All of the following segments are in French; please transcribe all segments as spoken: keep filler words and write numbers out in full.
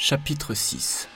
Chapitre six.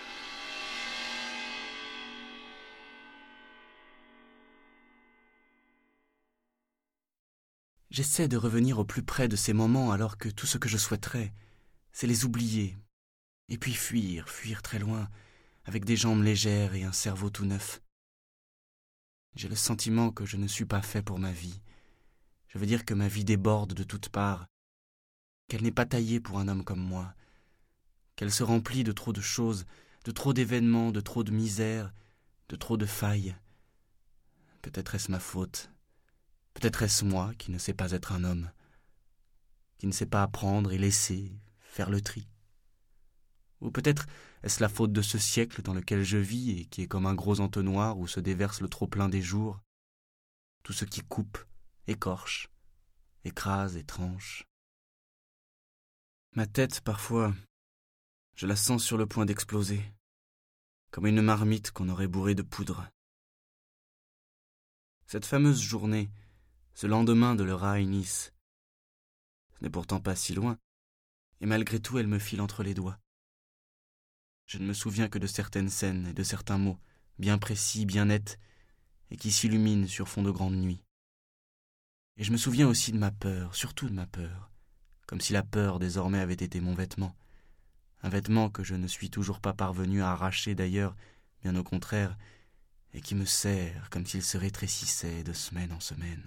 J'essaie de revenir au plus près de ces moments alors que tout ce que je souhaiterais, c'est les oublier, et puis fuir, fuir très loin, avec des jambes légères et un cerveau tout neuf. J'ai le sentiment que je ne suis pas fait pour ma vie. Je veux dire que ma vie déborde de toutes parts, qu'elle n'est pas taillée pour un homme comme moi, qu'elle se remplit de trop de choses, de trop d'événements, de trop de misère, de trop de failles. Peut-être est-ce ma faute, peut-être est-ce moi qui ne sais pas être un homme, qui ne sais pas apprendre et laisser, faire le tri. Ou peut-être est-ce la faute de ce siècle dans lequel je vis et qui est comme un gros entonnoir où se déverse le trop-plein des jours, tout ce qui coupe, écorche, écrase et tranche. Ma tête, parfois, je la sens sur le point d'exploser, comme une marmite qu'on aurait bourrée de poudre. Cette fameuse journée, ce lendemain de l'heure à Nice, ce n'est pourtant pas si loin, et malgré tout elle me file entre les doigts. Je ne me souviens que de certaines scènes et de certains mots, bien précis, bien nets, et qui s'illuminent sur fond de grande nuit. Et je me souviens aussi de ma peur, surtout de ma peur, comme si la peur désormais avait été mon vêtement, un vêtement que je ne suis toujours pas parvenu à arracher d'ailleurs, bien au contraire, et qui me serre comme s'il se rétrécissait de semaine en semaine.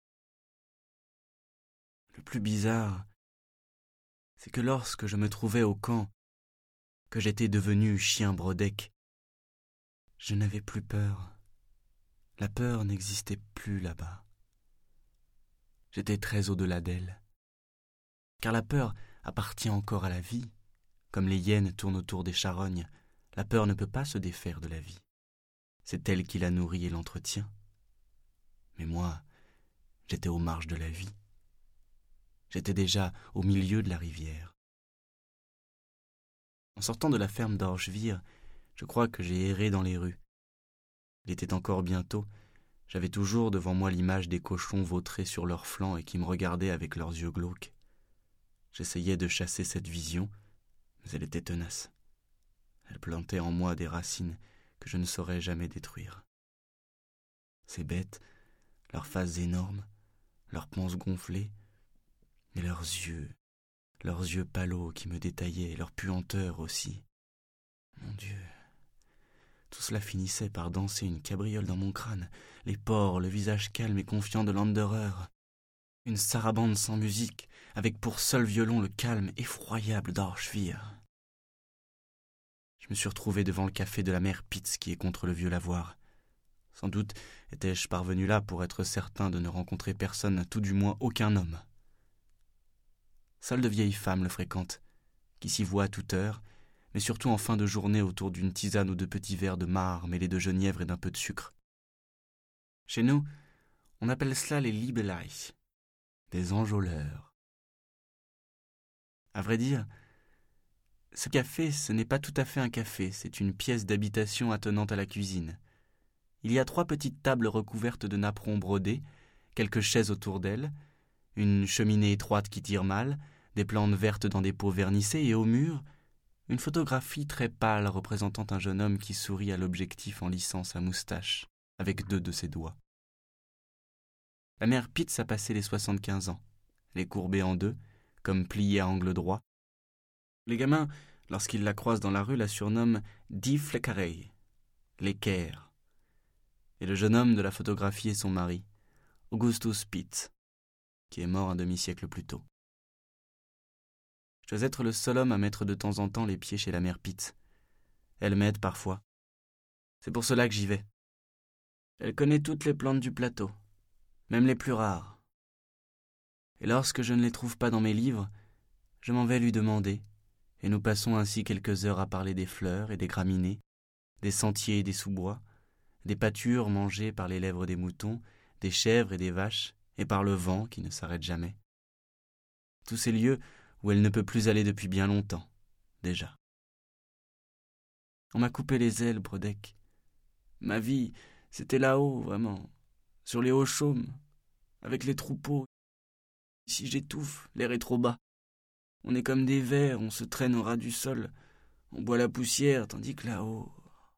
Le plus bizarre, c'est que lorsque je me trouvais au camp, que j'étais devenu chien Brodeck, je n'avais plus peur. La peur n'existait plus là-bas. J'étais très au-delà d'elle. Car la peur appartient encore à la vie. Comme les hyènes tournent autour des charognes, la peur ne peut pas se défaire de la vie. C'est elle qui la nourrit et l'entretient. Mais moi, j'étais aux marges de la vie. J'étais déjà au milieu de la rivière. En sortant de la ferme d'Orschwihr, je crois que j'ai erré dans les rues. Il était encore bientôt. J'avais toujours devant moi l'image des cochons vautrés sur leurs flancs et qui me regardaient avec leurs yeux glauques. J'essayais de chasser cette vision, mais elle était tenace. Elle plantait en moi des racines que je ne saurais jamais détruire. Ces bêtes, leurs faces énormes, leurs panses gonflées, et leurs yeux, leurs yeux palos qui me détaillaient, et leur puanteur aussi. Mon Dieu, tout cela finissait par danser une cabriole dans mon crâne, les pores, le visage calme et confiant de Landerer. Une sarabande sans musique, avec pour seul violon le calme effroyable d'Orschwihr. Je me suis retrouvé devant le café de la mère Pitz qui est contre le vieux lavoir. Sans doute étais-je parvenu là pour être certain de ne rencontrer personne, tout du moins aucun homme. Seules de vieilles femmes le fréquentent, qui s'y voient à toute heure, mais surtout en fin de journée autour d'une tisane ou de petits verres de marc mêlés de genièvre et d'un peu de sucre. Chez nous, on appelle cela les Liebeleich, des enjôleurs. À vrai dire, ce café, ce n'est pas tout à fait un café, c'est une pièce d'habitation attenante à la cuisine. Il y a trois petites tables recouvertes de napperons brodés, quelques chaises autour d'elles, une cheminée étroite qui tire mal, des plantes vertes dans des pots vernissés et au mur, une photographie très pâle représentant un jeune homme qui sourit à l'objectif en lissant sa moustache, avec deux de ses doigts. La mère Pitz a passé les soixante-quinze ans, les courbée en deux, comme pliée à angle droit. Les gamins, lorsqu'ils la croisent dans la rue, la surnomment « Die Fleckerei », l'équerre. Et le jeune homme de la photographie est son mari, Augustus Pitz, qui est mort un demi-siècle plus tôt. Je dois être le seul homme à mettre de temps en temps les pieds chez la mère Pitz. Elle m'aide parfois. C'est pour cela que j'y vais. Elle connaît toutes les plantes du plateau, même les plus rares. Et lorsque je ne les trouve pas dans mes livres, je m'en vais lui demander, et nous passons ainsi quelques heures à parler des fleurs et des graminées, des sentiers et des sous-bois, des pâtures mangées par les lèvres des moutons, des chèvres et des vaches, et par le vent qui ne s'arrête jamais. Tous ces lieux où elle ne peut plus aller depuis bien longtemps, déjà. On m'a coupé les ailes, Brodeck. Ma vie, c'était là-haut, vraiment, sur les hauts chaumes, avec les troupeaux. Ici j'étouffe, l'air est trop bas. On est comme des vers, on se traîne au ras du sol. On boit la poussière, tandis que là-haut...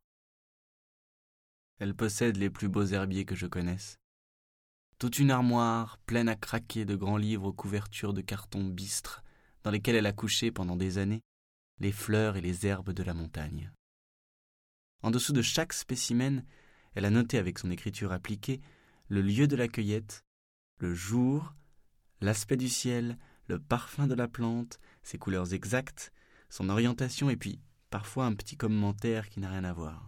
Elle possède les plus beaux herbiers que je connaisse. Toute une armoire pleine à craquer de grands livres aux couvertures de carton bistre, dans lesquels elle a couché pendant des années les fleurs et les herbes de la montagne. En dessous de chaque spécimen, elle a noté avec son écriture appliquée le lieu de la cueillette, le jour, l'aspect du ciel, le parfum de la plante, ses couleurs exactes, son orientation et puis parfois un petit commentaire qui n'a rien à voir.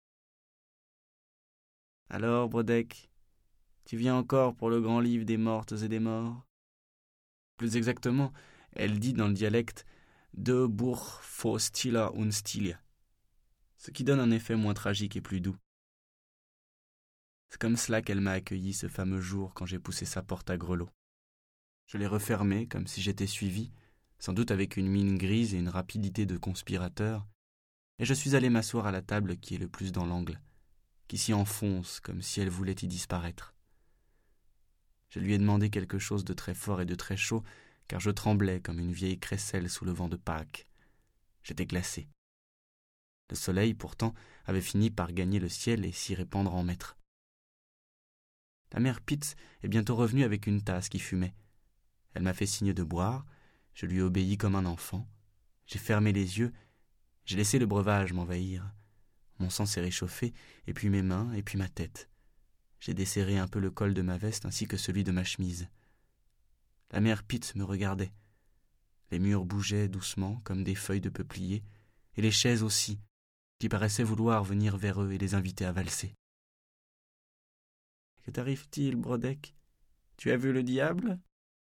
Alors, Brodeck, tu viens encore pour le grand livre des mortes et des morts ? Plus exactement, elle dit dans le dialecte de Buch fo Stilla und Stilia, ce qui donne un effet moins tragique et plus doux. C'est comme cela qu'elle m'a accueilli ce fameux jour quand j'ai poussé sa porte à grelots. Je l'ai refermée comme si j'étais suivi, sans doute avec une mine grise et une rapidité de conspirateur, et je suis allé m'asseoir à la table qui est le plus dans l'angle, qui s'y enfonce comme si elle voulait y disparaître. Je lui ai demandé quelque chose de très fort et de très chaud, car je tremblais comme une vieille crécelle sous le vent de Pâques. J'étais glacé. Le soleil, pourtant, avait fini par gagner le ciel et s'y répandre en maître. La mère Pitts est bientôt revenue avec une tasse qui fumait. Elle m'a fait signe de boire, je lui ai obéi comme un enfant. J'ai fermé les yeux, j'ai laissé le breuvage m'envahir. Mon sang s'est réchauffé, et puis mes mains, et puis ma tête. J'ai desserré un peu le col de ma veste ainsi que celui de ma chemise. La mère Pitts me regardait. Les murs bougeaient doucement comme des feuilles de peuplier, et les chaises aussi, qui paraissaient vouloir venir vers eux et les inviter à valser. « Que t'arrive-t-il, Brodeck ? Tu as vu le diable ?»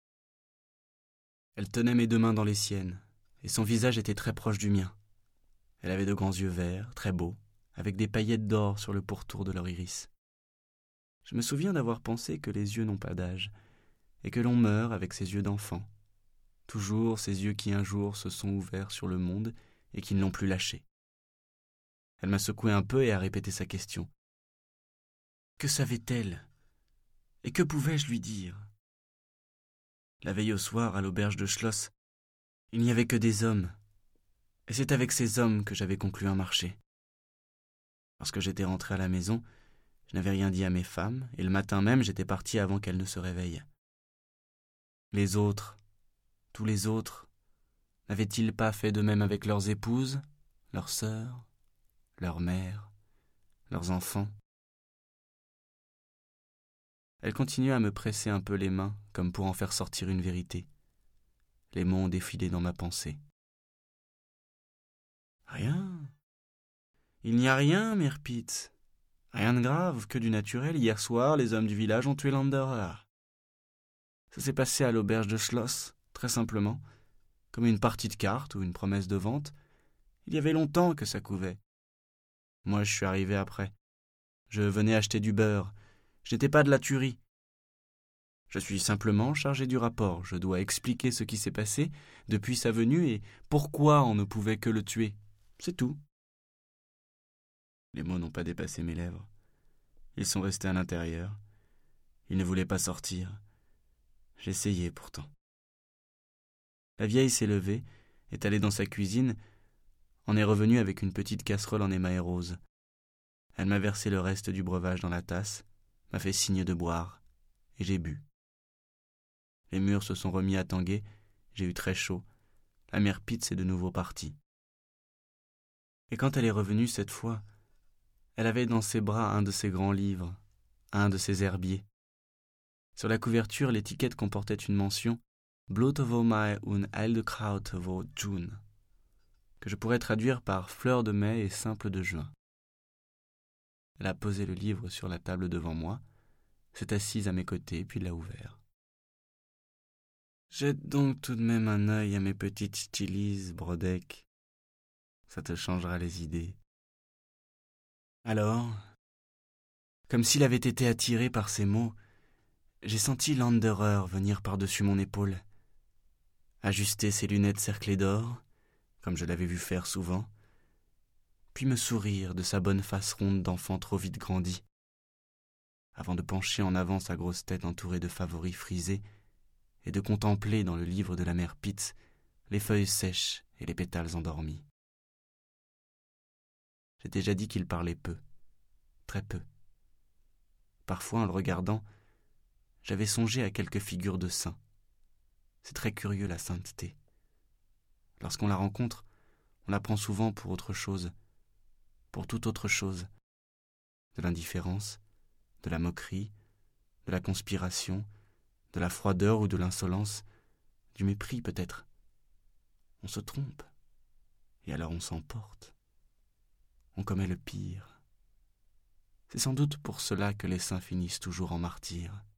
Elle tenait mes deux mains dans les siennes, et son visage était très proche du mien. Elle avait de grands yeux verts, très beaux, avec des paillettes d'or sur le pourtour de leur iris. Je me souviens d'avoir pensé que les yeux n'ont pas d'âge, et que l'on meurt avec ses yeux d'enfant. Toujours ces yeux qui un jour se sont ouverts sur le monde et qui ne l'ont plus lâché. Elle m'a secoué un peu et a répété sa question. Que savait-elle ? Et que pouvais-je lui dire ? La veille au soir, à l'auberge de Schloss, il n'y avait que des hommes, et c'est avec ces hommes que j'avais conclu un marché. Lorsque j'étais rentré à la maison, je n'avais rien dit à mes femmes, et le matin même, j'étais parti avant qu'elles ne se réveillent. Les autres, tous les autres, n'avaient-ils pas fait de même avec leurs épouses, leurs sœurs, leurs mères, leurs enfants ? Elle continuait à me presser un peu les mains, comme pour en faire sortir une vérité. Les mots ont défilé dans ma pensée. Rien. Il n'y a rien, mère Pitts. Rien de grave, que du naturel. Hier soir, les hommes du village ont tué Landerer. Ça s'est passé à l'auberge de Schloss, très simplement, comme une partie de cartes ou une promesse de vente. Il y avait longtemps que ça couvait. Moi, je suis arrivé après. Je venais acheter du beurre. Je n'étais pas de la tuerie. Je suis simplement chargé du rapport. Je dois expliquer ce qui s'est passé depuis sa venue et pourquoi on ne pouvait que le tuer. C'est tout. Les mots n'ont pas dépassé mes lèvres. Ils sont restés à l'intérieur. Ils ne voulaient pas sortir. J'essayais pourtant. La vieille s'est levée, est allée dans sa cuisine, en est revenue avec une petite casserole en émail rose. Elle m'a versé le reste du breuvage dans la tasse, m'a fait signe de boire, et j'ai bu. Les murs se sont remis à tanguer, j'ai eu très chaud. La mère Pitts est de nouveau partie. Et quand elle est revenue cette fois, elle avait dans ses bras un de ses grands livres, un de ses herbiers. Sur la couverture, l'étiquette comportait une mention « Blut vo mai und Heidekraut vo June » que je pourrais traduire par « fleur de mai et simple de juin ». Elle a posé le livre sur la table devant moi, s'est assise à mes côtés, puis l'a ouvert. Jette donc tout de même un œil à mes petites stylises, Brodeck. Ça te changera les idées. Alors, comme s'il avait été attiré par ces mots, j'ai senti Landerer venir par-dessus mon épaule, ajuster ses lunettes cerclées d'or, comme je l'avais vu faire souvent, puis me sourire de sa bonne face ronde d'enfant trop vite grandi, avant de pencher en avant sa grosse tête entourée de favoris frisés et de contempler dans le livre de la mère Pitts les feuilles sèches et les pétales endormis. J'ai déjà dit qu'il parlait peu, très peu. Parfois, en le regardant, j'avais songé à quelques figures de saints. C'est très curieux, la sainteté. Lorsqu'on la rencontre, on la prend souvent pour autre chose, pour toute autre chose. De l'indifférence, de la moquerie, de la conspiration, de la froideur ou de l'insolence, du mépris peut-être. On se trompe, et alors on s'emporte. On commet le pire. C'est sans doute pour cela que les saints finissent toujours en martyrs.